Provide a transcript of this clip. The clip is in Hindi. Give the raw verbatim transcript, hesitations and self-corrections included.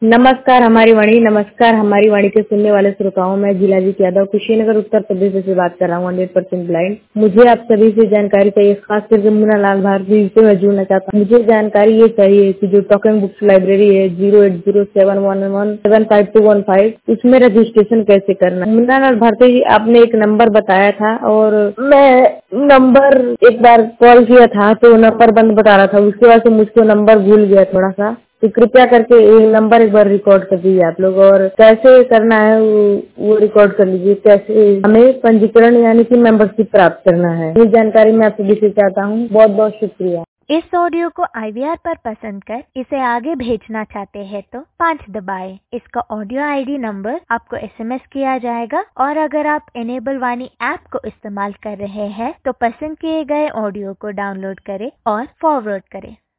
नमस्कार हमारी वाणी नमस्कार हमारी वाणी के सुनने वाले श्रोताओं में जिलाजीत यादव कुशीनगर उत्तर प्रदेश से बात कर रहा हूँ। Hundred percent blind. मुझे आप सभी से जानकारी चाहिए, खास करके मुन्ना लाल भारती से मैं जुड़ना चाहता हूँ। मुझे जानकारी ये चाहिए कि जो टॉकिंग बुक्स लाइब्रेरी है zero eight zero seven one one seven five two one five उसमें रजिस्ट्रेशन कैसे करना है। मुन्ना लाल भारती जी आपने एक नंबर बताया था और मैं नंबर एक बार कॉल किया था तो नंबर बंद बता रहा था, उसके बाद से मुझको नंबर भूल गया थोड़ा सा, तो कृपया करके ये नंबर एक बार रिकॉर्ड कर दीजिए आप लोग, और कैसे करना है वो, वो रिकॉर्ड कर लीजिए, कैसे हमें पंजीकरण यानी कि मेंबरशिप प्राप्त करना है। ये जानकारी मैं आपसे देना चाहता हूँ। बहुत बहुत शुक्रिया। इस ऑडियो को आई वी आर पर पसंद कर इसे आगे भेजना चाहते हैं तो पाँच दबाएं। इसका ऑडियो आई डी नंबर आपको एस एम एस किया जाएगा, और अगर आप इनेबल वाणी ऐप को इस्तेमाल कर रहे हैं तो पसंद किए गए ऑडियो को डाउनलोड करें और फॉरवर्ड करें।